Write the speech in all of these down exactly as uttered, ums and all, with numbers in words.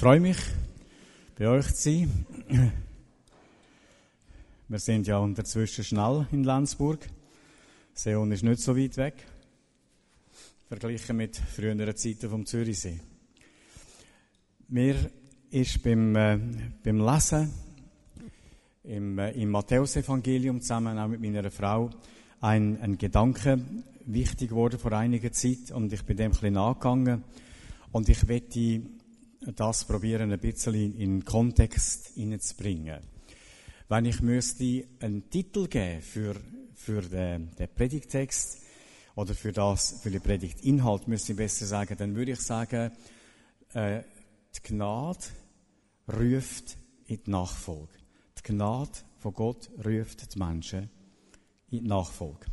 freue mich, bei euch zu sein. Wir sind ja unterzwischen schnell in Lenzburg. Seeon ist nicht so weit weg, verglichen mit früheren Zeiten vom Zürichsee. Mir ist beim, äh, beim Lesen im, äh, im Matthäusevangelium zusammen auch mit meiner Frau ein, ein Gedanke wichtig geworden vor einiger Zeit und ich bin dem ein bisschen nachgegangen und ich möchte das probieren, ein bisschen in den Kontext hineinzubringen. Wenn ich müsste einen Titel geben für, für den, den Predigtext oder für, das, für den Predigtinhalt, müsste ich besser sagen, dann würde ich sagen, äh, die Gnade ruft in die Nachfolge. Die Gnade von Gott ruft die Menschen in die Nachfolge.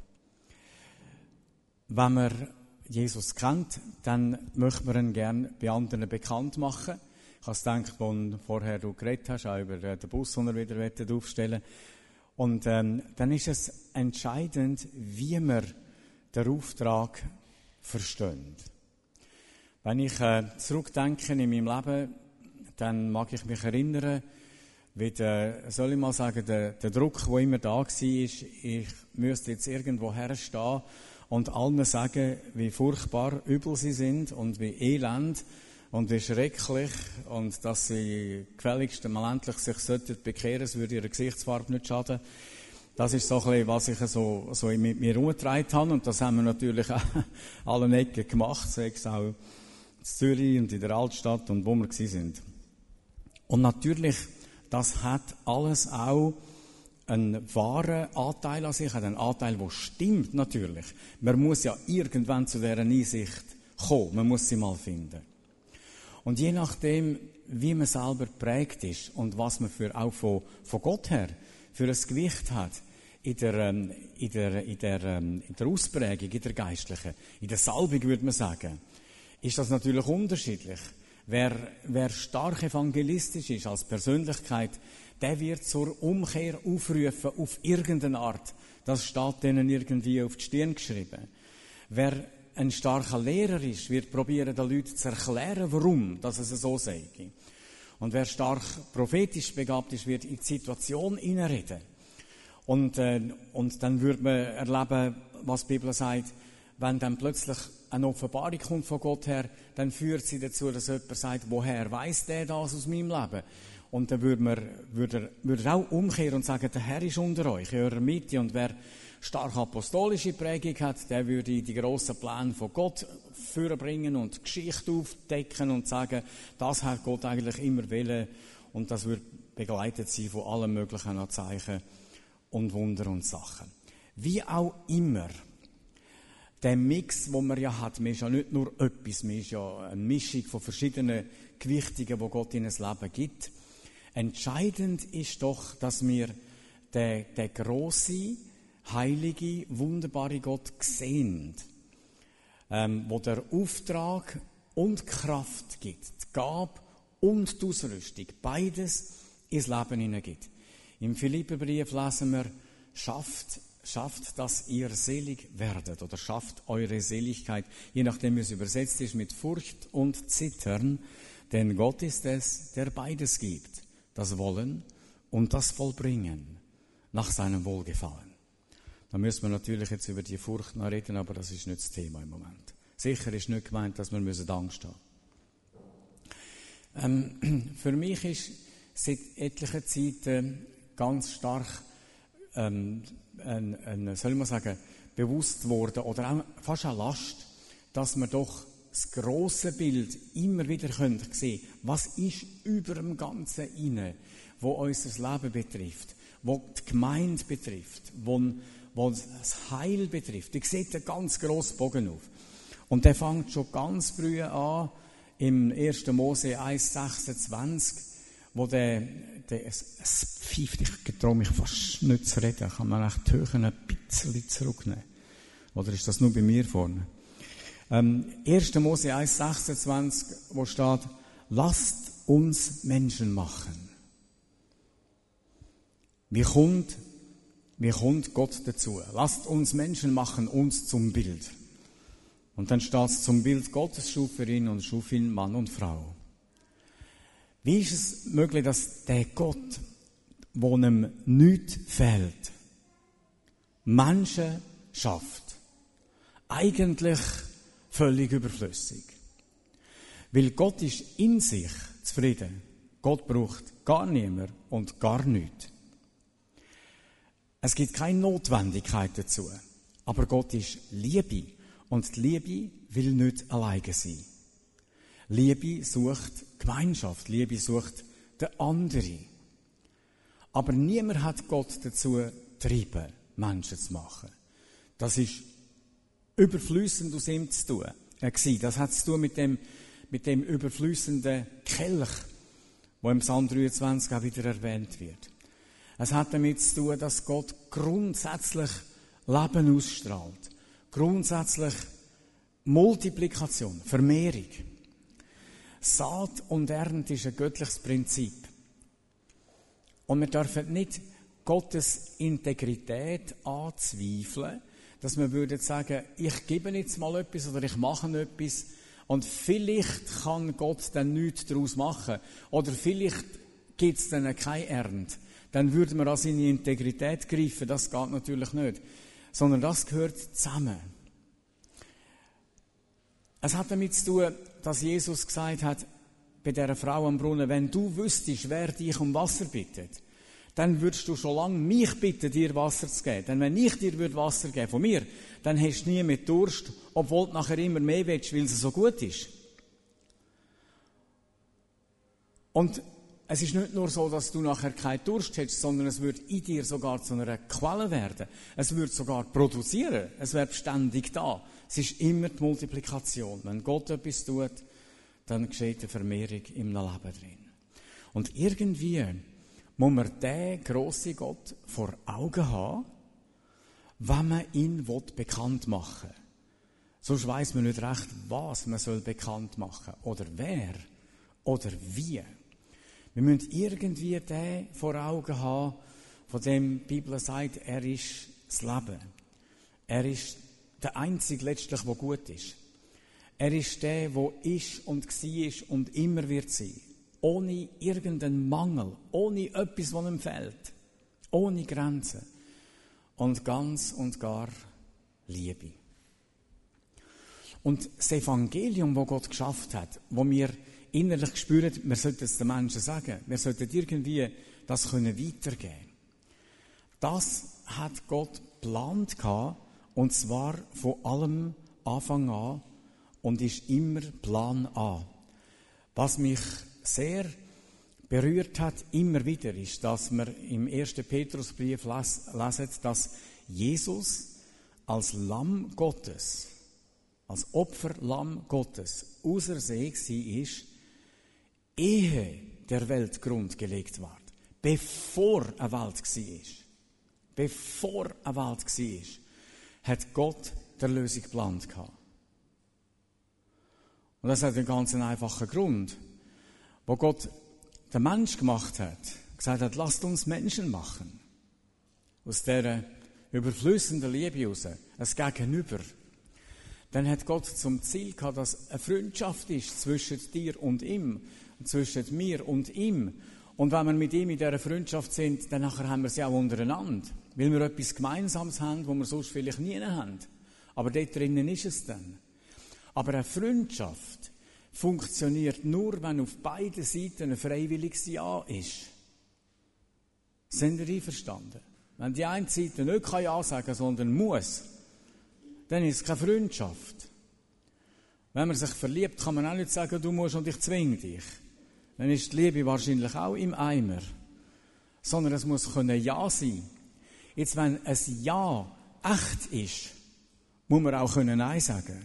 Wenn man Jesus kennt, dann möchte man ihn gerne bei anderen bekannt machen. Ich habe es gedacht, als vorher du geredet hast, auch über den Bus, den er wieder aufstellen will. Und ähm, dann ist es entscheidend, wie man den Auftrag versteht. Wenn ich äh, zurückdenke in meinem Leben, dann mag ich mich erinnern, wie der, soll ich mal sagen, der, der Druck, der immer da war, ist, ich müsste jetzt irgendwo herstehen und allen sagen, wie furchtbar übel sie sind und wie elend und wie schrecklich und dass sie gefälligst mal endlich sich sollten bekehren, es würde ihrer Gesichtsfarbe nicht schaden. Das ist so ein bisschen, was ich so, so mit mir herumgetragen habe und das haben wir natürlich auch allen Ecken gemacht, sei es auch in Zürich und in der Altstadt und wo wir gewesen sind. Und natürlich, das hat alles auch einen wahren Anteil an sich, hat einen Anteil, der stimmt natürlich. Man muss ja irgendwann zu dieser Einsicht kommen, man muss sie mal finden. Und je nachdem, wie man selber geprägt ist und was man für, auch von, von Gott her für ein Gewicht hat, in der, in der, in der, in der Ausprägung, in der geistlichen, in der Salbung würde man sagen, ist das natürlich unterschiedlich. Wer, wer stark evangelistisch ist als Persönlichkeit, der wird zur Umkehr aufrufen auf irgendeine Art. Das steht denen irgendwie auf die Stirn geschrieben. Wer ein starker Lehrer ist, wird probieren, den Leuten zu erklären, warum dass es so sei. Und wer stark prophetisch begabt ist, wird in die Situation hineinreden. Und, äh, und dann wird man erleben, was die Bibel sagt, wenn dann plötzlich eine Offenbarung kommt von Gott her, dann führt sie dazu, dass jemand sagt, woher weiss der das aus meinem Leben? Und dann würde man, würde er, würde er auch umkehren und sagen, der Herr ist unter euch, in eurer Mitte. Und wer stark apostolische Prägung hat, der würde die grossen Pläne von Gott vorbringen und die Geschichte aufdecken und sagen, das hat Gott eigentlich immer wollen. Und das wird begleitet sein von allen möglichen Zeichen und Wunder und Sachen. Wie auch immer, der Mix, den man ja hat, man ist ja nicht nur etwas, man ist ja eine Mischung von verschiedenen Gewichtungen, die Gott in ein Leben gibt. Entscheidend ist doch, dass wir den, den grossen, heiligen, wunderbaren Gott sehen, ähm, wo der Auftrag und Kraft gibt, die Gabe und die Ausrüstung, beides ins Leben hineingibt. Im Philipperbrief lesen wir, schafft Schafft, dass ihr selig werdet oder schafft eure Seligkeit, je nachdem wie es übersetzt ist, mit Furcht und Zittern, denn Gott ist es, der beides gibt, das Wollen und das Vollbringen nach seinem Wohlgefallen. Da müssen wir natürlich jetzt über die Furcht noch reden, aber das ist nicht das Thema im Moment. Sicher ist nicht gemeint, dass wir Angst haben müssen. Ähm, für mich ist seit etlichen Zeiten ganz stark ähm, Ein, ein, soll man sagen, bewusst worden oder auch fast eine Last, dass wir doch das grosse Bild immer wieder sehen können. Was ist über dem Ganzen inne, wo unser Leben betrifft, wo die Gemeinde betrifft, wo, wo das Heil betrifft. Ich sehe einen ganz grossen Bogen auf. Und der fängt schon ganz früh an, im ersten Mose eins sechsundzwanzig, wo der, der es, es pfeift, ich traue mich fast nicht zu reden, kann man echt die Höhe ein bisschen zurücknehmen. Oder ist das nur bei mir vorne? Ähm, erster Mose eins sechsundzwanzig, wo steht, lasst uns Menschen machen. Wie kommt, wie kommt Gott dazu? Lasst uns Menschen machen, uns zum Bild. Und dann steht es, zum Bild Gottes schuf er ihn und schuf ihn Mann und Frau. Wie ist es möglich, dass der Gott, wo ihm nichts fehlt, Menschen schafft? Eigentlich völlig überflüssig. Weil Gott ist in sich zufrieden. Gott braucht gar niemand und gar nichts. Es gibt keine Notwendigkeit dazu. Aber Gott ist Liebe. Und die Liebe will nicht alleine sein. Liebe sucht Gemeinschaft. Liebe sucht den anderen. Aber niemand hat Gott dazu getrieben, Menschen zu machen. Das ist überflüssend aus ihm zu tun. Das hat zu tun mit dem, mit dem überflüssenden Kelch, wo im Psalm dreiundzwanzig auch wieder erwähnt wird. Es hat damit zu tun, dass Gott grundsätzlich Leben ausstrahlt. Grundsätzlich Multiplikation, Vermehrung. Saat und Ernte ist ein göttliches Prinzip. Und wir dürfen nicht Gottes Integrität anzweifeln, dass wir würden sagen, ich gebe jetzt mal etwas oder ich mache etwas und vielleicht kann Gott dann nichts daraus machen oder vielleicht gibt es dann keine Ernte. Dann würden wir an seine Integrität greifen. Das geht natürlich nicht. Sondern das gehört zusammen. Es hat damit zu tun, dass Jesus gesagt hat, bei dieser Frau am Brunnen, wenn du wüsstest, wer dich um Wasser bittet, dann würdest du schon lange mich bitten, dir Wasser zu geben. Denn wenn ich dir Wasser geben von mir, dann hast du nie mehr Durst, obwohl du nachher immer mehr willst, weil es so gut ist. Und es ist nicht nur so, dass du nachher keinen Durst hättest, sondern es wird in dir sogar zu einer Quelle werden. Es wird sogar produzieren. Es wird ständig da. Es ist immer die Multiplikation. Wenn Gott etwas tut, dann geschieht eine Vermehrung im Leben drin. Und irgendwie muss man diesen grossen Gott vor Augen haben, wenn man ihn bekannt machen will. Sonst weiss man nicht recht, was man soll bekannt machen soll. Oder wer. Oder wie. Wir müssen irgendwie den vor Augen haben, von dem die Bibel sagt, er ist das Leben. Er ist der Einzige letztlich, der gut ist. Er ist der, der ist und war und immer wird sein. Ohne irgendeinen Mangel, ohne etwas, was ihm fehlt. Ohne Grenzen. Und ganz und gar Liebe. Und das Evangelium, das Gott geschafft hat, wo wir innerlich spüren, wir sollten es den Menschen sagen, wir sollten irgendwie das können weitergeben. Das hat Gott geplant gehabt, und zwar von allem Anfang an und ist immer Plan A. Was mich sehr berührt hat, immer wieder, ist, dass wir im ersten Petrusbrief lesen, dass Jesus als Lamm Gottes, als Opferlamm Gottes, ausersehen war, ehe der Weltgrund gelegt ward, bevor eine Welt war, bevor eine Welt war, hat Gott die Erlösung geplant gehabt. Und das hat einen ganz einfachen Grund. Wo Gott den Mensch gemacht hat, gesagt hat, lasst uns Menschen machen. Aus dieser überflüssenden Liebe heraus, ein Gegenüber. Dann hat Gott zum Ziel gehabt, dass eine Freundschaft ist zwischen dir und ihm, zwischen mir und ihm. Und wenn wir mit ihm in dieser Freundschaft sind, dann nachher haben wir sie auch untereinander. Weil wir etwas Gemeinsames haben, wo wir sonst vielleicht nie haben. Aber dort drinnen ist es dann. Aber eine Freundschaft funktioniert nur, wenn auf beiden Seiten ein freiwilliges Ja ist. Sind ihr einverstanden? Wenn die eine Seite nicht Ja sagen kann, sondern muss, dann ist es keine Freundschaft. Wenn man sich verliebt, kann man auch nicht sagen, du musst und ich zwinge dich. Dann ist die Liebe wahrscheinlich auch im Eimer. Sondern es muss können Ja sein. Jetzt, wenn ein Ja echt ist, muss man auch können Nein sagen.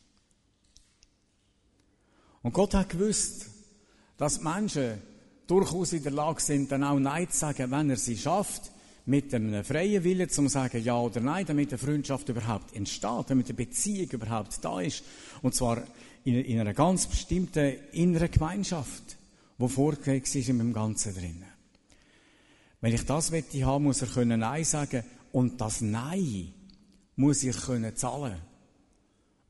Und Gott hat gewusst, dass Menschen durchaus in der Lage sind, dann auch Nein zu sagen, wenn er sie schafft, mit einem freien Willen zum sagen Ja oder Nein, damit eine Freundschaft überhaupt entsteht, damit eine Beziehung überhaupt da ist. Und zwar in, in einer ganz bestimmten inneren Gemeinschaft, die vorgelegt ist in dem Ganzen drinnen. Wenn ich das möchte haben, muss er können Nein sagen. Und das Nein muss ich können zahlen.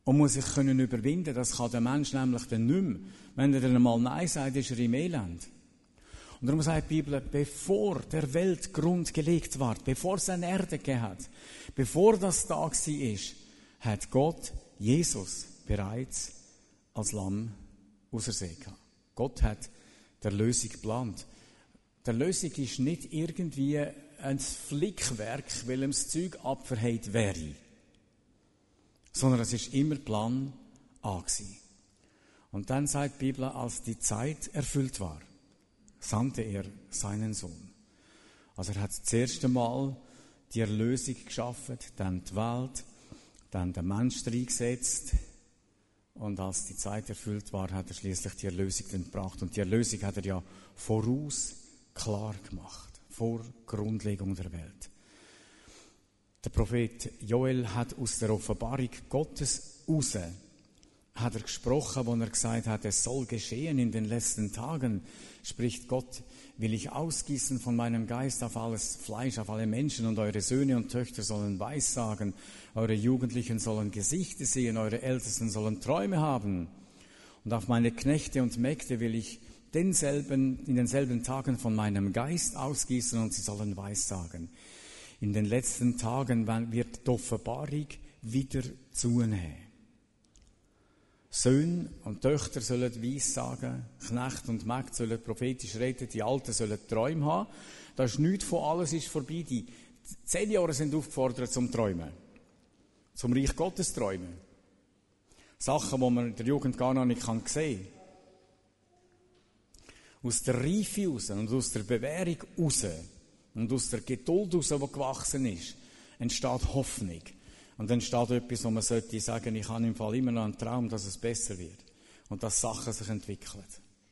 und muss sich können überwinden. Das kann der Mensch nämlich dann nicht mehr. Wenn er dann einmal Nein sagt, ist er im Elend. Und darum sagt die Bibel, bevor der Weltgrund gelegt war, bevor es eine Erde gegeben hat, bevor das da war, hat Gott Jesus bereits als Lamm ausersehen gehabt. Gott hat die Erlösung geplant. Die Erlösung ist nicht irgendwie ein Flickwerk, weil ihm das Zeug abverheilt wäre, sondern es ist immer Plan A gewesen. Und dann sagt die Bibel, als die Zeit erfüllt war, sandte er seinen Sohn. Also er hat das erste Mal die Erlösung geschaffen, dann die Welt, dann den Menschen reingesetzt. Und als die Zeit erfüllt war, hat er schließlich die Erlösung dann gebracht. Und die Erlösung hat er ja voraus klar gemacht, vor Grundlegung der Welt. Der Prophet Joel hat aus der Offenbarung Gottes raus, hat er gesprochen, wo er gesagt hat, es soll geschehen in den letzten Tagen, spricht Gott, will ich ausgießen von meinem Geist auf alles Fleisch, auf alle Menschen, und eure Söhne und Töchter sollen Weissagen, eure Jugendlichen sollen Gesichter sehen, eure Ältesten sollen Träume haben. Und auf meine Knechte und Mägde will ich denselben, in denselben Tagen von meinem Geist ausgießen, und sie sollen Weissagen. In den letzten Tagen wird die Offenbarung wieder zunehmen. Söhne und Töchter sollen Weissagen, Knechte und Mägde sollen prophetisch reden, die Alten sollen Träume haben. Da ist nichts von alles ist vorbei. Die zehn Jahre sind aufgefordert zum Träumen. Zum Reich Gottes träumen. Sachen, die man in der Jugend gar noch nicht sehen kann. Aus der Reife raus und aus der Bewährung raus und aus der Geduld raus, die gewachsen ist, entsteht Hoffnung. Und dann steht etwas, wo man sollte sagen, ich habe im Fall immer noch einen Traum, dass es besser wird. Und dass Sachen sich entwickeln.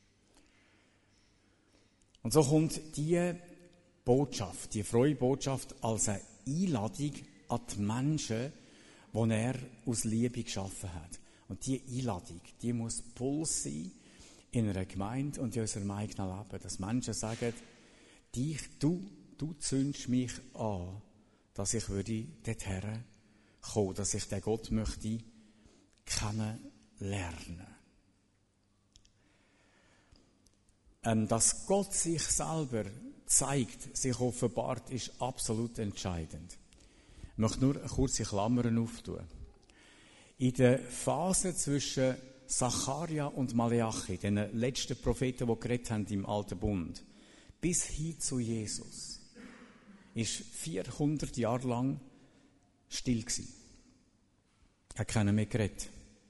Und so kommt diese Botschaft, die frohe Botschaft als eine Einladung an die Menschen, die er aus Liebe geschaffen hat. Und diese Einladung, die muss Puls sein in einer Gemeinde und in unserem eigenen Leben. Dass Menschen sagen, dich, du, du zündest mich an, dass ich würde dorthin kommen, dass ich den Gott möchte kennenlernen. Ähm, dass Gott sich selber zeigt, sich offenbart, ist absolut entscheidend. Ich möchte nur eine kurze Klammern auftun. In der Phase zwischen Zacharia und Maleachi, den letzten Propheten, die geredet haben im Alten Bund, bis hin zu Jesus, ist vierhundert Jahre lang still gewesen. Er hat keiner mehr geredet.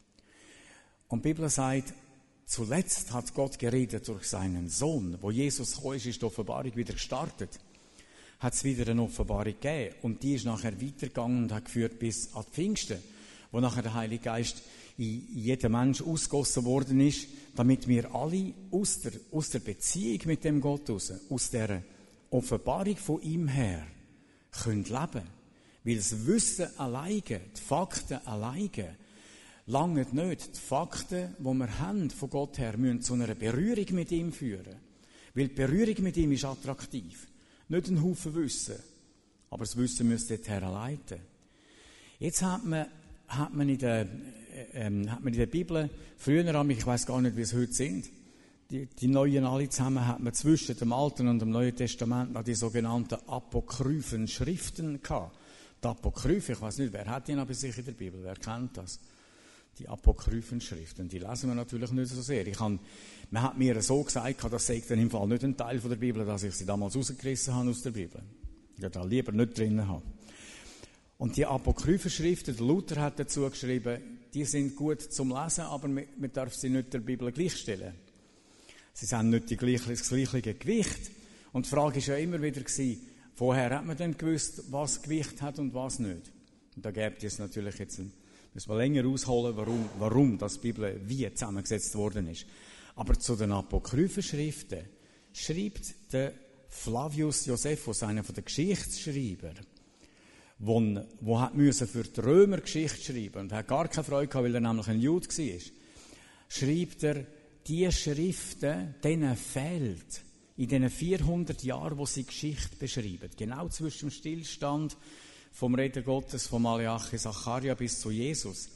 Und die Bibel sagt, zuletzt hat Gott geredet durch seinen Sohn. Wo Jesus gekommen ist, ist die Offenbarung wieder gestartet. Hat es wieder eine Offenbarung gegeben. Und die ist nachher weitergegangen und hat geführt bis an die Pfingsten, wo nachher der Heilige Geist in jedem Mensch ausgegossen worden ist, damit wir alle aus der, aus der Beziehung mit dem Gott raus, aus der Offenbarung von ihm her, können leben. Weil das Wissen alleine, die Fakten alleine, lange nicht. Die Fakten, die wir haben von Gott her, müssen zu einer Berührung mit ihm führen. Weil die Berührung mit ihm ist attraktiv. Nicht ein Haufen Wissen. Aber das Wissen müsste dorthin leiten. Jetzt hat man, hat man, in, der, ähm, hat man in der Bibel, früher, ich weiss gar nicht, wie es heute sind, die, die Neuen alle zusammen, hat man zwischen dem Alten und dem Neuen Testament noch die sogenannten apokryphen Schriften gehabt. Die Apokryphen, ich weiss nicht, wer hat die noch bei sich in der Bibel? Wer kennt das? Die apokryphen Schriften, die lesen wir natürlich nicht so sehr. Ich kann, man hat mir so gesagt, das sei dann im Fall nicht ein Teil von der Bibel, dass ich sie damals rausgerissen habe aus der Bibel. Ich da lieber nicht drinnen haben. Und die apokryphen Schriften, der Luther hat dazu geschrieben, die sind gut zum Lesen, aber man, man darf sie nicht der Bibel gleichstellen. Sie haben nicht die gleiche, das gleiche Gewicht. Und die Frage war ja immer wieder gewesen, woher hat man denn gewusst, was Gewicht hat und was nicht? Und da gibt es natürlich jetzt, ein, müssen wir länger ausholen, warum, warum das Bibel wie zusammengesetzt worden ist. Aber zu den apokryphen Schriften schreibt der Flavius Josephus, einer von den Geschichtsschreibern, wo, wo hat müssen für die Römer Geschichte schreiben und hat gar keine Freude gehabt, weil er nämlich ein Jude war, schreibt er, die Schriften, denen fehlt in diesen vierhundert Jahren, wo sie Geschichte beschreiben, genau zwischen dem Stillstand vom Reden Gottes, von Maleachi, Zacharia bis zu Jesus,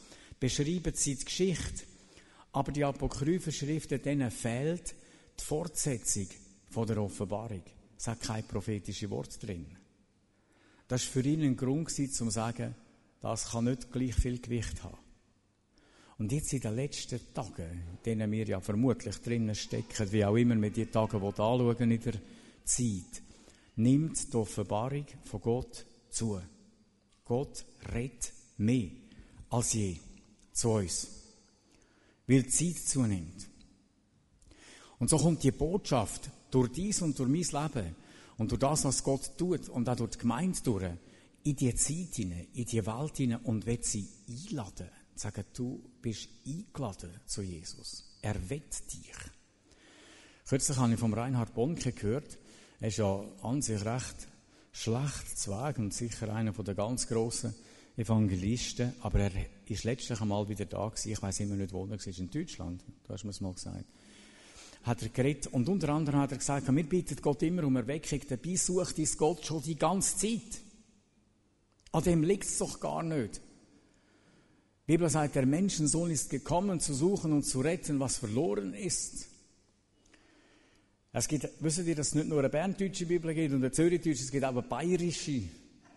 beschreiben sie die Geschichte. Aber die apokryphen Schriften, denen fehlt die Fortsetzung von der Offenbarung. Es hat kein prophetisches Wort drin. Das war für ihn ein Grund, um zu sagen, das kann nicht gleich viel Gewicht haben. Und jetzt in den letzten Tagen, in denen wir ja vermutlich drinnen stecken, wie auch immer wir die Tage anschauen in der Zeit, nimmt die Offenbarung von Gott zu. Gott redet mehr als je zu uns, weil die Zeit zunimmt. Und so kommt die Botschaft durch dies und durch mein Leben und durch das, was Gott tut und auch durch die Gemeinde durch, in die Zeit hinein, in die Welt hinein und will sie einladen. Sagen, du bist eingeladen zu Jesus. Er will dich. Kürzlich habe ich vom Reinhard Bonke gehört. Er ist ja an sich recht schlecht zu Weg und sicher einer der ganz grossen Evangelisten. Aber er ist letztlich einmal wieder da gewesen. Ich weiss immer nicht, wo er war. In Deutschland. Da hast du mir es mal gesagt. Hat er geredet. Und unter anderem hat er gesagt, wir bitten Gott immer um Erweckung. Dabei sucht uns Gott schon die ganze Zeit. An dem liegt es doch gar nicht. Die Bibel sagt, der Menschensohn ist gekommen, zu suchen und zu retten, was verloren ist. Es gibt, wisst ihr, dass es nicht nur eine berndeutsche Bibel gibt und eine zürichdeutsche, es gibt auch eine bayerische.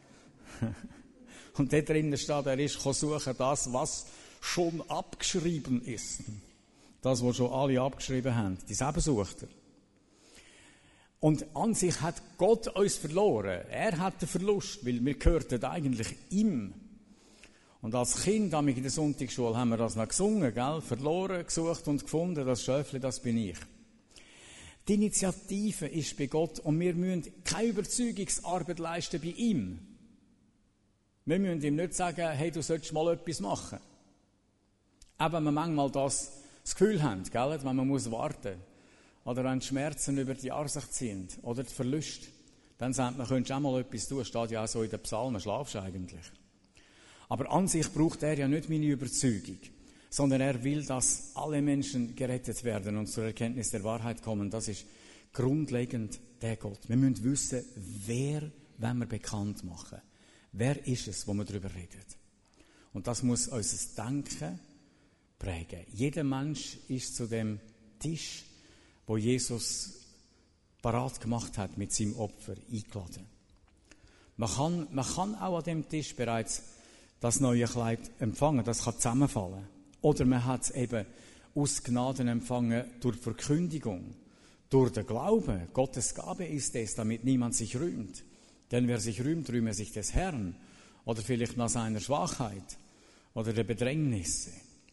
Und da drinnen steht, er ist suchen das, was schon abgeschrieben ist. Das, was schon alle abgeschrieben haben, dieselbe sucht er. Und an sich hat Gott uns verloren. Er hat den Verlust, weil wir gehörten eigentlich ihm. Und als Kind, in der Sonntagsschule, haben wir das noch gesungen, gell? Verloren, gesucht und gefunden, das Schöfli, das bin ich. Die Initiative ist bei Gott und wir müssen keine Überzeugungsarbeit leisten bei ihm. Wir müssen ihm nicht sagen, hey, du solltest mal etwas machen. Auch wenn wir manchmal das, das Gefühl haben, gell? Wenn man muss warten oder wenn die Schmerzen über die Jahre sich ziehen oder die Verluste, dann sagt man, könntest du auch mal etwas tun, steht ja auch so in den Psalmen, schlafst du eigentlich. Aber an sich braucht er ja nicht meine Überzeugung, sondern er will, dass alle Menschen gerettet werden und zur Erkenntnis der Wahrheit kommen. Das ist grundlegend der Gott. Wir müssen wissen, wer wollen wir bekannt machen. Wer ist es, wo wir darüber reden? Und das muss unser Denken prägen. Jeder Mensch ist zu dem Tisch, wo Jesus parat gemacht hat mit seinem Opfer, eingeladen. Man kann, man kann auch an dem Tisch bereits das neue Kleid empfangen, das kann zusammenfallen. Oder man hat es eben aus Gnaden empfangen durch Verkündigung, durch den Glauben. Gottes Gabe ist es, damit niemand sich rühmt. Denn wer sich rühmt, rühme sich des Herrn. Oder vielleicht nach seiner Schwachheit oder der Bedrängnisse.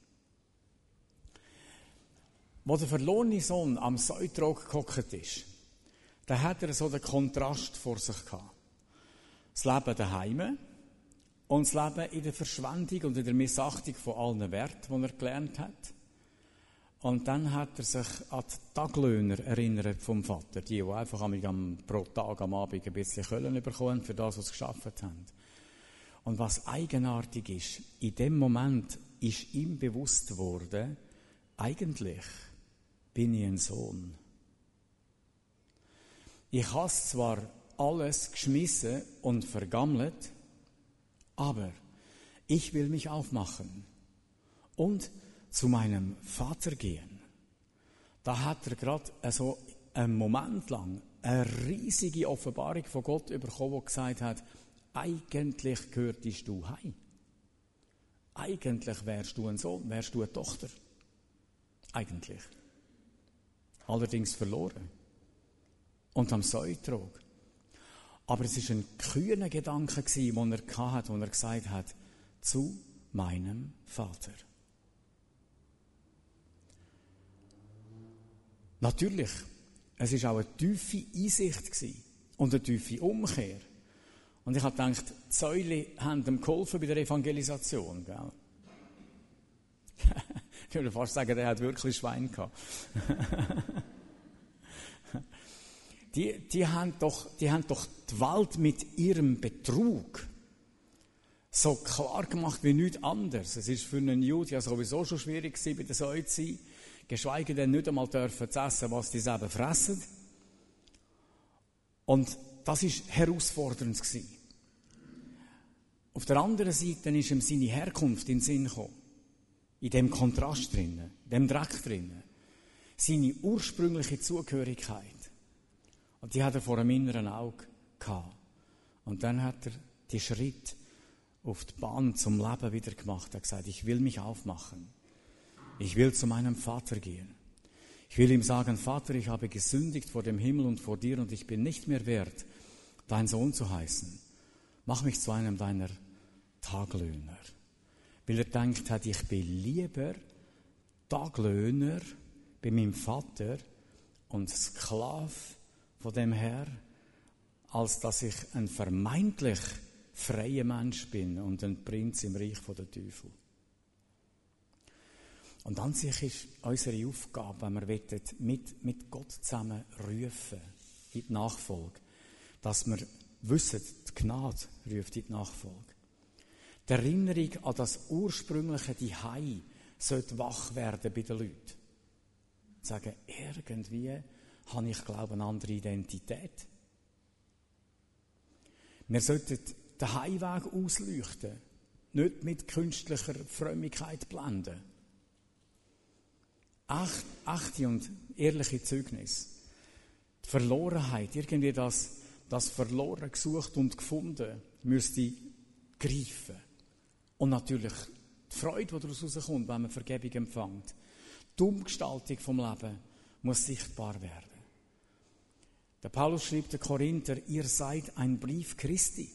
Wo der verlorene Sohn am Säutrog gehockt ist, da hat er so den Kontrast vor sich gehabt. Das Leben daheim und das Leben in der Verschwendung und in der Missachtung von allen Werten, die er gelernt hat. Und dann hat er sich an die Taglöhner erinnert vom Vater, die, die einfach am, pro Tag am Abend ein bisschen Köln bekommen für das, was sie geschafft haben. Und was eigenartig ist, in dem Moment ist ihm bewusst geworden, eigentlich bin ich ein Sohn. Ich habe zwar alles geschmissen und vergammelt, aber ich will mich aufmachen und zu meinem Vater gehen. Da hat er gerade so einen Moment lang eine riesige Offenbarung von Gott bekommen, die gesagt hat, eigentlich gehörtest du heim. Eigentlich wärst du ein Sohn, wärst du eine Tochter. Eigentlich. Allerdings verloren. Und am Säutrog. Aber es war ein kühner Gedanke, den er hatte, wo er gesagt hat, zu meinem Vater. Natürlich, es war auch eine tiefe Einsicht und eine tiefe Umkehr. Und ich habe gedacht, die Säule haben ihm geholfen bei der Evangelisation. Gell? Ich würde fast sagen, der hat wirklich Schwein gehabt. die, die, haben doch, die haben doch die Welt mit ihrem Betrug so klar gemacht wie nichts anderes. Es war für einen Juden ja sowieso schon schwierig gewesen, bei der Säule zu sein. Geschweige denn nicht einmal dürfen zu essen, was die selber fressen. Und das war herausfordernd gewesen. Auf der anderen Seite ist ihm seine Herkunft in den Sinn gekommen. in dem Kontrast drinnen, in dem Dreck drinnen, seine ursprüngliche Zugehörigkeit. Und die hat er vor einem inneren Auge gehabt. Und dann hat er die Schritt auf die Bahn zum Leben wieder gemacht. Er hat gesagt, ich will mich aufmachen. Ich will zu meinem Vater gehen. Ich will ihm sagen, Vater, ich habe gesündigt vor dem Himmel und vor dir und ich bin nicht mehr wert, dein Sohn zu heißen. Mach mich zu einem deiner Taglöhner. Weil er denkt hat, ich bin lieber Taglöhner bei meinem Vater und Sklave von dem Herr, als dass ich ein vermeintlich freier Mensch bin und ein Prinz im Reich der Teufel. Und an sich ist unsere Aufgabe, wenn wir mit, mit Gott zusammen rufen in die Nachfolge, dass wir wissen, die Gnade ruft in die Nachfolge. Die Erinnerung an das ursprüngliche Zuhause sollte wach werden bei den Leuten. Sagen, irgendwie habe ich, glaube ich, eine andere Identität. Wir sollten den Heimweg ausleuchten, nicht mit künstlicher Frömmigkeit blenden. Echt, echte und ehrliche Zeugnis. Die Verlorenheit, irgendwie das, das Verloren gesucht und gefunden, müsste greifen. Und natürlich die Freude, die daraus rauskommt, wenn man Vergebung empfängt. Die Umgestaltung vom Leben muss sichtbar werden. Der Paulus schrieb den Korinther, ihr seid ein Brief Christi.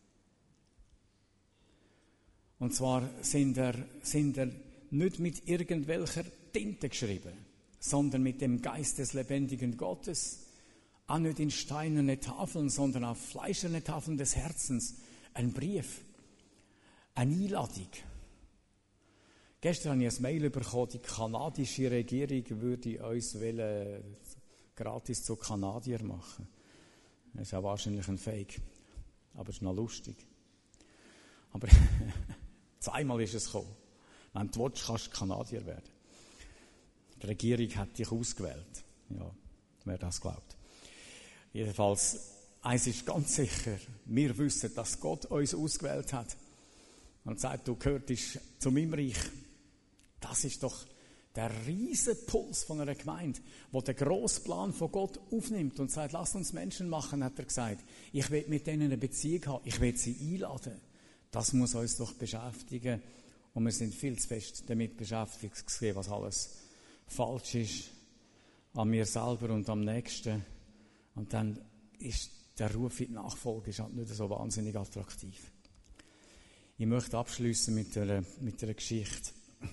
Und zwar sind er, sind er nicht mit irgendwelcher Tinte geschrieben, sondern mit dem Geist des lebendigen Gottes. Auch nicht in steinerne Tafeln, sondern auf fleischerne Tafeln des Herzens. Ein Brief, eine Einladung. Gestern habe ich ein Mail bekommen, die kanadische Regierung würde uns wollen, gratis zu Kanadier machen. Das ist ja wahrscheinlich ein Fake, aber es ist noch lustig. Aber zweimal ist es gekommen. Wenn du willst, kannst du Kanadier werden. Die Regierung hat dich ausgewählt. Ja, wer das glaubt. Jedenfalls, eins ist ganz sicher, wir wissen, dass Gott uns ausgewählt hat und sagt, du gehörst zu meinem Reich. Das ist doch der riesen Puls von einer Gemeinde, wo der grosse Plan von Gott aufnimmt und sagt, lass uns Menschen machen, hat er gesagt. Ich will mit denen eine Beziehung haben, ich will sie einladen. Das muss uns doch beschäftigen. Und wir sind viel zu fest damit beschäftigt, was alles falsch ist an mir selber und am Nächsten. Und dann ist der Ruf in die Nachfolge ist halt nicht so wahnsinnig attraktiv. Ich möchte abschließen mit einer, mit einer Geschichte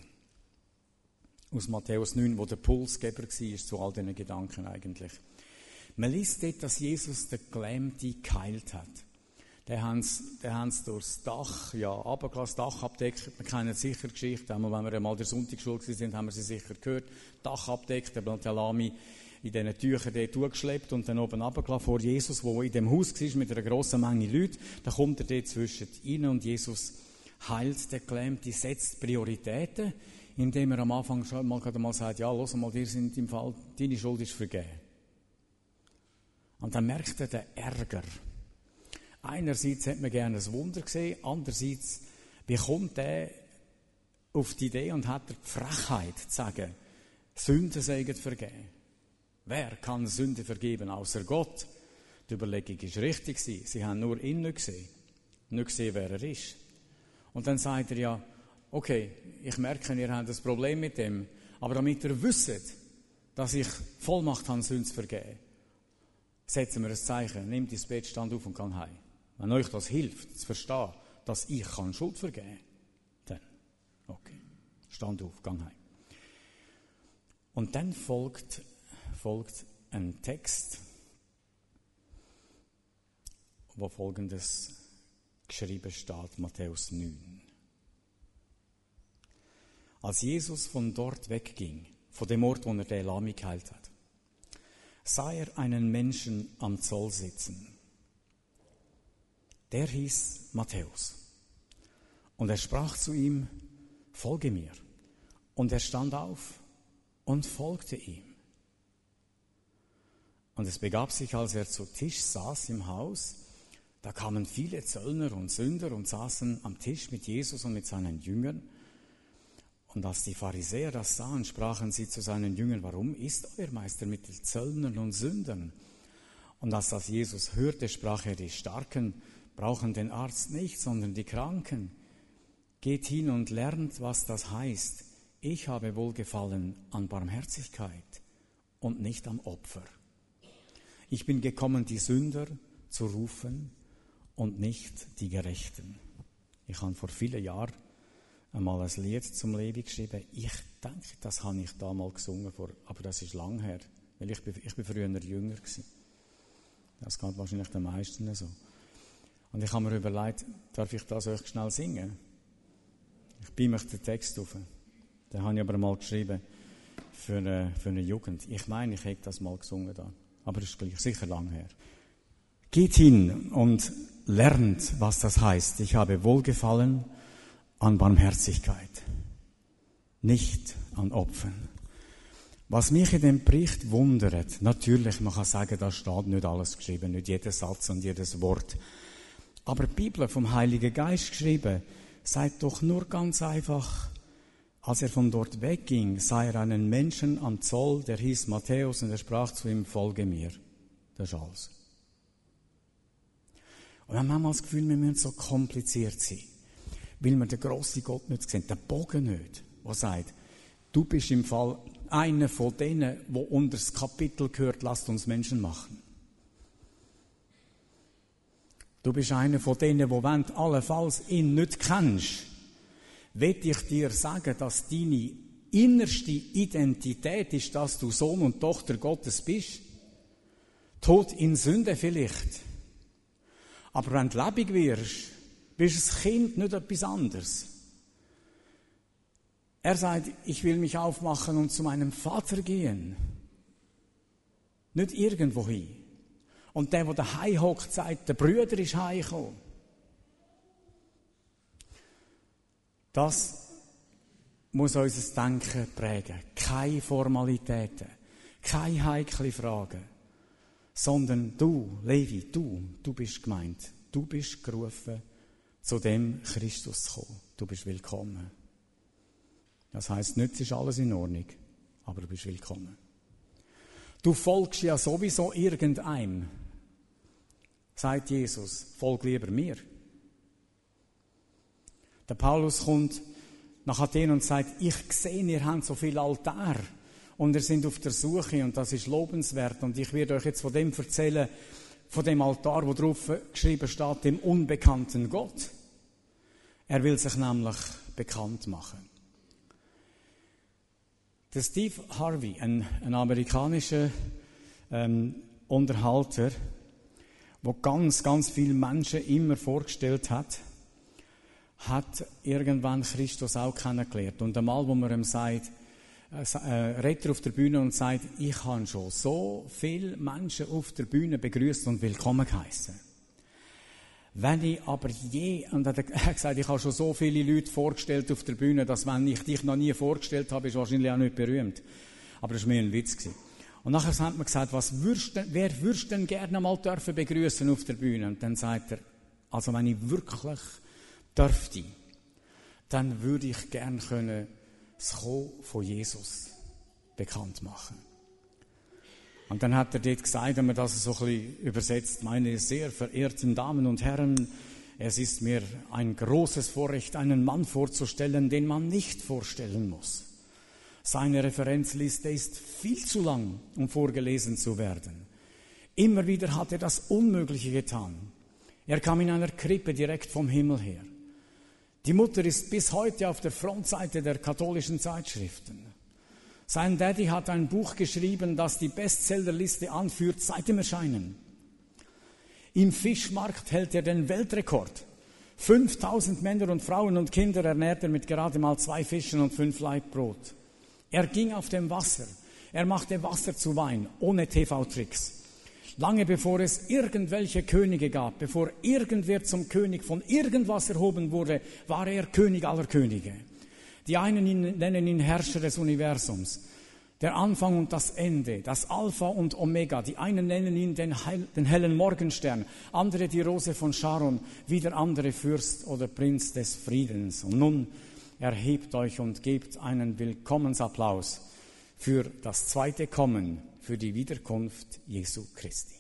aus Matthäus neun, wo der Pulsgeber war zu all diesen Gedanken eigentlich. Man liest dort, dass Jesus den Gelähmten geheilt hat. Der haben sie durchs Dach, ja, runtergelassen, das Dach abdeckt. Wir kennen sicher die Geschichte, wenn wir einmal in der Sonntagsschule waren, haben wir sie sicher gehört. Dach abdeckt, der Lami in diesen Tüchern dort durchgeschleppt und dann oben runtergelassen vor Jesus, der in dem Haus war mit einer grossen Menge Leute. Da kommt er dort zwischen ihnen und Jesus heilt den Gelähmten, setzt Prioritäten, indem er am Anfang schon mal, mal sagt, ja, los mal, dir sind im Fall, deine Schuld ist vergeben. Und dann merkt er den Ärger. Einerseits hat man gerne ein Wunder gesehen, andererseits bekommt er auf die Idee und hat die Frechheit zu sagen, Sünden seien vergeben. Wer kann Sünde vergeben, außer Gott? Die Überlegung war richtig. Sie haben nur ihn nicht gesehen. Nicht gesehen, wer er ist. Und dann sagt er ja, okay, ich merke, ihr habt ein Problem mit dem, aber damit ihr wisst, dass ich Vollmacht habe, Sünde zu vergeben, setzen wir ein Zeichen, nehmt das Bett, stand auf und gang heim. Wenn euch das hilft, zu verstehen, dass ich kann Schuld vergeben kann, dann, okay, stand auf, gang heim. Und dann folgt, folgt ein Text, wo Folgendes geschrieben steht, Matthäus neun. Als Jesus von dort wegging, von dem Ort, wo er den Lahme geheilt hat, sah er einen Menschen am Zoll sitzen. Der hieß Matthäus. Und er sprach zu ihm, folge mir. Und er stand auf und folgte ihm. Und es begab sich, als er zu Tisch saß im Haus, da kamen viele Zöllner und Sünder und saßen am Tisch mit Jesus und mit seinen Jüngern. Und als die Pharisäer das sahen, sprachen sie zu seinen Jüngern, warum ist euer Meister mit den Zöllnern und Sündern? Und als das Jesus hörte, sprach er, die Starken brauchen den Arzt nicht, sondern die Kranken. Geht hin und lernt, was das heißt. Ich habe Wohlgefallen an Barmherzigkeit und nicht am Opfer. Ich bin gekommen, die Sünder zu rufen und nicht die Gerechten. Ich habe vor vielen Jahren einmal ein Lied zum Leben geschrieben. Ich denke, das habe ich damals gesungen, vor, aber das ist lang her, weil ich bin, ich bin früher jünger gewesen. Das geht wahrscheinlich den meisten so. Und ich habe mir überlegt, darf ich das euch schnell singen? Ich beime mich den Text auf. Den habe ich aber mal geschrieben für eine, für eine Jugend. Ich meine, ich hätte das mal gesungen da. Aber das ist gleich sicher lang her. Geht hin und lernt, was das heißt. Ich habe Wohlgefallen an Barmherzigkeit, nicht an Opfern. Was mich in dem Bericht wundert, natürlich, man kann sagen, da steht nicht alles geschrieben, nicht jeder Satz und jedes Wort. Aber die Bibel vom Heiligen Geist geschrieben, sagt doch nur ganz einfach, als er von dort wegging, sah er einen Menschen am Zoll, der hieß Matthäus, und er sprach zu ihm, folge mir. Das ist alles. Und wir haben manchmal das Gefühl, wir müssen so kompliziert sein, weil wir den grossen Gott nicht sehen, den Bogen nicht, der sagt, du bist im Fall einer von denen, der unter das Kapitel gehört, lasst uns Menschen machen. Du bist einer von denen, die, wenn du allenfalls ihn nicht kennst, will ich dir sagen, dass deine innerste Identität ist, dass du Sohn und Tochter Gottes bist. Tod in Sünde vielleicht. Aber wenn du lebendig wirst, bist du ein Kind, nicht etwas anderes. Er sagt, ich will mich aufmachen und zu meinem Vater gehen. Nicht irgendwohin. Und der, der daheim hockt, sagt, der Brüder ist heimgekommen. Das muss unser Denken prägen. Keine Formalitäten, keine heikle Fragen, sondern du, Levi, du, du bist gemeint. Du bist gerufen, zu dem Christus zu kommen. Du bist willkommen. Das heisst nicht, es ist alles in Ordnung, aber du bist willkommen. Du folgst ja sowieso irgendeinem, sagt Jesus, folg lieber mir. Der Paulus kommt nach Athen und sagt, ich sehe, ihr habt so viel Altar und ihr seid auf der Suche und das ist lobenswert und ich werde euch jetzt von dem erzählen, von dem Altar, wo drauf geschrieben steht, dem unbekannten Gott. Er will sich nämlich bekannt machen. Der Steve Harvey, ein, ein amerikanischer ähm, Unterhalter, der ganz, ganz viele Menschen immer vorgestellt hat, hat irgendwann Christus auch kennengelernt. Und einmal, wo man ihm sagt, äh, redet er auf der Bühne und sagt, ich habe schon so viele Menschen auf der Bühne begrüßt und willkommen geheißen. Wenn ich aber je, und er hat gesagt, ich habe schon so viele Leute vorgestellt auf der Bühne, dass wenn ich dich noch nie vorgestellt habe, ist wahrscheinlich auch nicht berühmt. Aber das war mir ein Witz gewesen. Und nachher hat man gesagt, was würdest denn, wer würdest denn gerne mal dürfen begrüßen auf der Bühne? Und dann sagt er, also wenn ich wirklich dürfte, dann würde ich gerne können das Kommen von Jesus bekannt machen. Und dann hat er dort gesagt, wenn man das so ein bisschen übersetzt, meine sehr verehrten Damen und Herren, es ist mir ein großes Vorrecht, einen Mann vorzustellen, den man nicht vorstellen muss. Seine Referenzliste ist viel zu lang, um vorgelesen zu werden. Immer wieder hat er das Unmögliche getan. Er kam in einer Krippe direkt vom Himmel her. Die Mutter ist bis heute auf der Frontseite der katholischen Zeitschriften. Sein Daddy hat ein Buch geschrieben, das die Bestsellerliste anführt seit dem Erscheinen. Im Fischmarkt hält er den Weltrekord. fünftausend Männer und Frauen und Kinder ernährt er mit gerade mal zwei Fischen und fünf Laib Brot. Er ging auf dem Wasser. Er machte Wasser zu Wein, ohne T V-Tricks. Lange bevor es irgendwelche Könige gab, bevor irgendwer zum König von irgendwas erhoben wurde, war er König aller Könige. Die einen nennen ihn Herrscher des Universums, der Anfang und das Ende, das Alpha und Omega. Die einen nennen ihn den, Heil, den hellen Morgenstern, andere die Rose von Sharon, wieder andere Fürst oder Prinz des Friedens. Und nun, erhebt euch und gebt einen Willkommensapplaus für das zweite Kommen, für die Wiederkunft Jesu Christi.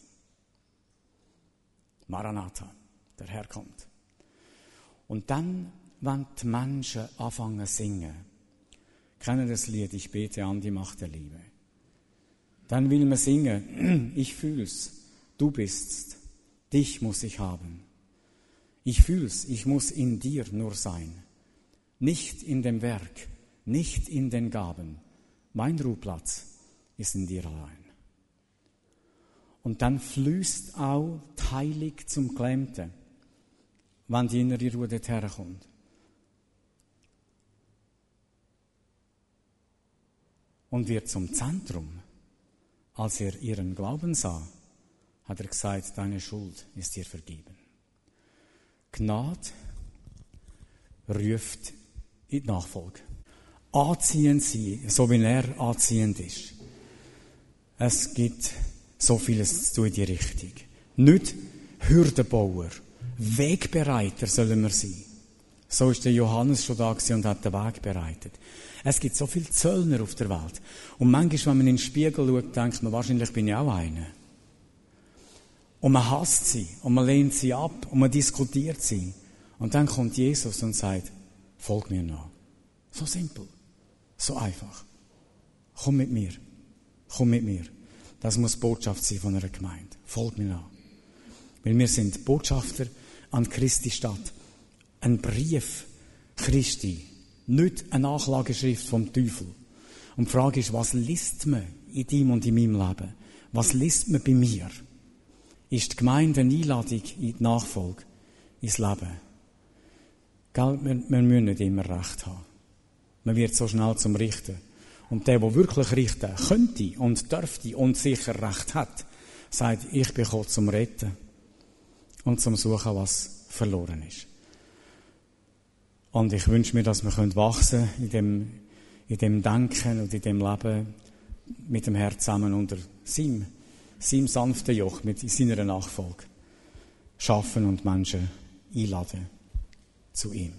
Maranatha, der Herr kommt. Und dann, wenn die Menschen anfangen zu singen, kennen das Lied, ich bete an die Macht der Liebe. Dann will man singen, ich fühl's, du bist's, dich muss ich haben. Ich fühl's, ich muss in dir nur sein. Nicht in dem Werk, nicht in den Gaben. Mein Ruheplatz ist in dir allein. Und dann fließt auch die Heilung zum Gelähmten, wenn die innere Ruhe dort herkommt. Und wird zum Zentrum. Als er ihren Glauben sah, hat er gesagt, deine Schuld ist dir vergeben. Gnade ruft in die Nachfolge. Anziehend sein, so wie er anziehend ist. Es gibt so vieles zu tun in die Richtung. Nicht Hürdenbauer, Wegbereiter sollen wir sein. So ist der Johannes schon da und hat den Weg bereitet. Es gibt so viele Zöllner auf der Welt. Und manchmal, wenn man in den Spiegel schaut, denkt man, wahrscheinlich bin ich auch einer. Und man hasst sie, und man lehnt sie ab, und man diskutiert sie. Und dann kommt Jesus und sagt, folg mir nach. So simpel, so einfach. Komm mit mir, komm mit mir. Das muss die Botschaft sein von einer Gemeinde. Folg mir nach. Weil wir sind Botschafter an Christi Stadt. Ein Brief Christi, nicht eine Nachlageschrift vom Teufel. Und die Frage ist, was liest man in deinem und in meinem Leben? Was liest man bei mir? Ist die Gemeinde eine Einladung in die Nachfolge, ins Leben? Gell, wir, wir müssen nicht immer Recht haben. Man wird so schnell zum Richter. Und der, der wirklich richten könnte und dürfte und sicher Recht hat, sagt, ich bin gekommen zum Retten und zum Suchen, was verloren ist. Und ich wünsche mir, dass wir wachsen können in dem, in dem Denken und in dem Leben mit dem Herrn zusammen unter seinem, seinem sanften Joch, mit seiner Nachfolge schaffen und Menschen einladen zu ihm.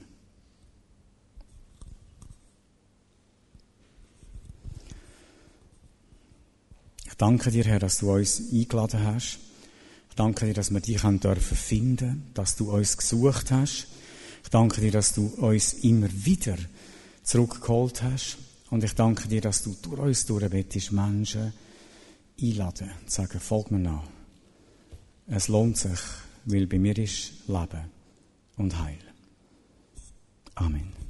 Ich danke dir, Herr, dass du uns eingeladen hast. Ich danke dir, dass wir dich finden dürfen, dass du uns gesucht hast. Ich danke dir, dass du uns immer wieder zurückgeholt hast. Und ich danke dir, dass du durch uns durchbettest, Menschen einladen und sagen, folg mir nach. Es lohnt sich, weil bei mir ist Leben und Heil. Amen.